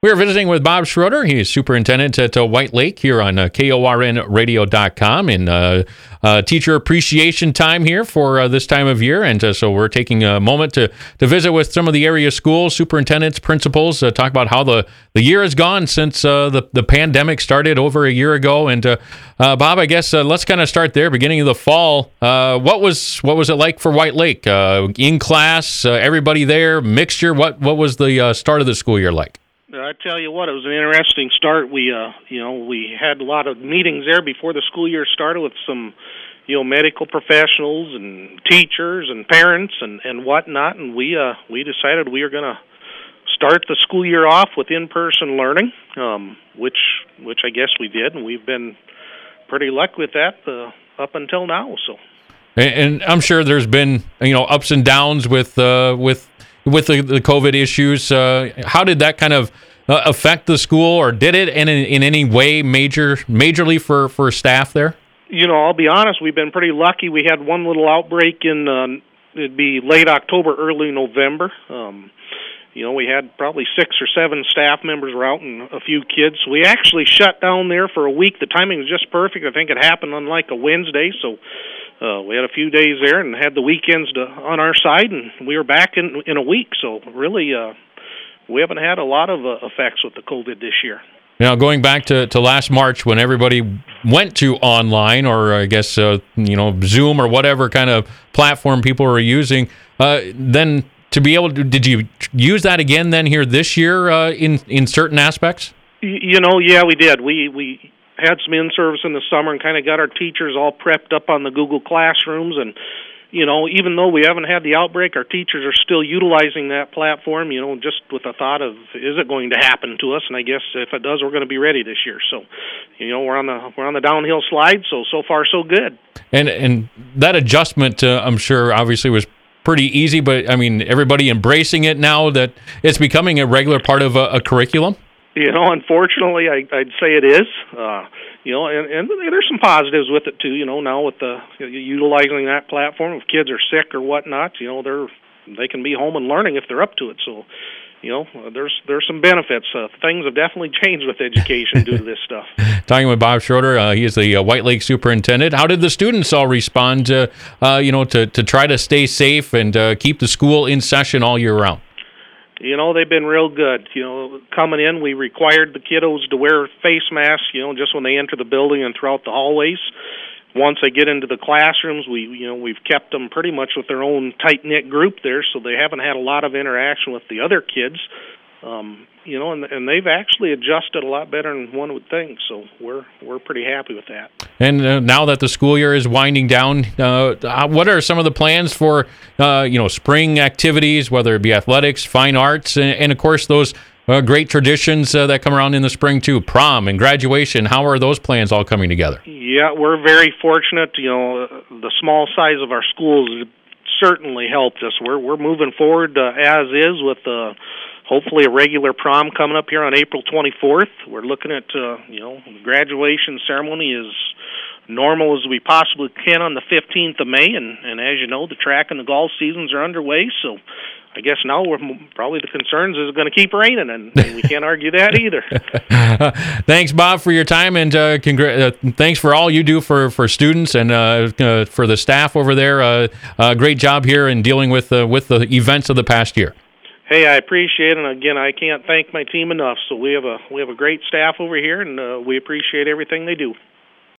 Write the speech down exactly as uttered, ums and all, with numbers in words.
We are visiting with Bob Schroeder. He is superintendent at uh, White Lake here on uh, K O R N radio dot com, and uh, uh, teacher appreciation time here for uh, this time of year. And uh, so we're taking a moment to, to visit with some of the area schools, superintendents, principals, uh, talk about how the, the year has gone since uh, the, the pandemic started over a year ago. And uh, uh, Bob, I guess uh, let's kind of start there, beginning of the fall. Uh, what was what was it like for White Lake? Uh, in class, uh, everybody there, mixture? What, what was the uh, start of the school year like? I tell you what, it was an interesting start. We, uh, you know, we had a lot of meetings there before the school year started with some, you know, medical professionals and teachers and parents and, and whatnot. And we, uh, we decided we were going to start the school year off with in-person learning, um, which, which I guess we did, and we've been pretty lucky with that uh, up until now. So, and, and I'm sure there's been, you know, ups and downs with, uh, with. With the, the COVID issues, uh, how did that kind of uh, affect the school, or did it in in any way major majorly for, for staff there? You know, I'll be honest, we've been pretty lucky. We had one little outbreak in, uh, it'd be late October, early November. Um, you know, we had probably six or seven staff members were out and a few kids. So we actually shut down there for a week. The timing was just perfect. I think it happened on like a Wednesday, so Uh, we had a few days there and had the weekends to, on our side, and we were back in in a week. So really, uh, we haven't had a lot of uh, effects with the COVID this year. Now, going back to, to last March when everybody went to online, or I guess, uh, you know, Zoom or whatever kind of platform people were using, uh, then to be able to, did you use that again then here this year uh, in, in certain aspects? You, you know, yeah, we did. We, we had some in-service in the summer and kind of got our teachers all prepped up on the Google Classrooms. And, you know, even though we haven't had the outbreak, our teachers are still utilizing that platform, you know, just with the thought of, is it going to happen to us? And I guess if it does, we're going to be ready this year. So, you know, we're on the we're on the downhill slide, so so far so good. And and that adjustment, uh, I'm sure, obviously was pretty easy, but, I mean, everybody embracing it now that it's becoming a regular part of a, a curriculum? You know, unfortunately, I, I'd say it is. Uh, you know, and, and there's some positives with it too. You know, now with the you know, utilizing that platform, if kids are sick or whatnot, you know, they're they can be home and learning if they're up to it. So, you know, there's there's some benefits. Uh, things have definitely changed with education due to this stuff. Talking with Bob Schroeder, uh, he is the uh, White Lake superintendent. How did the students all respond to, uh, you know, to to try to stay safe and uh, keep the school in session all year round? You know, they've been real good. You know, coming in, we required the kiddos to wear face masks, you know, just when they enter the building and throughout the hallways. Once they get into the classrooms, we, you know, we've kept them pretty much with their own tight-knit group there, so they haven't had a lot of interaction with the other kids. Um, you know, and, and they've actually adjusted a lot better than one would think, so we're we're pretty happy with that. And uh, now that the school year is winding down, uh, what are some of the plans for, uh, you know, spring activities, whether it be athletics, fine arts, and, and of course those uh, great traditions uh, that come around in the spring too, prom and graduation? How are those plans all coming together? Yeah, we're very fortunate. You know, the small size of our schools certainly helped us. We're we're moving forward uh, as is with the. Uh, Hopefully a regular prom coming up here on April twenty-fourth. We're looking at, uh, you know, the graduation ceremony as normal as we possibly can on the fifteenth of May. And, and as you know, the track and the golf seasons are underway. So I guess now we're probably the concerns is going to keep raining, and, and we can't argue that either. Thanks, Bob, for your time, and uh, congra- uh, thanks for all you do for, for students and uh, uh, for the staff over there. Uh, uh, great job here in dealing with, uh, with the events of the past year. Hey, I appreciate it, and again, I can't thank my team enough. So we have a we have a great staff over here, and uh, we appreciate everything they do.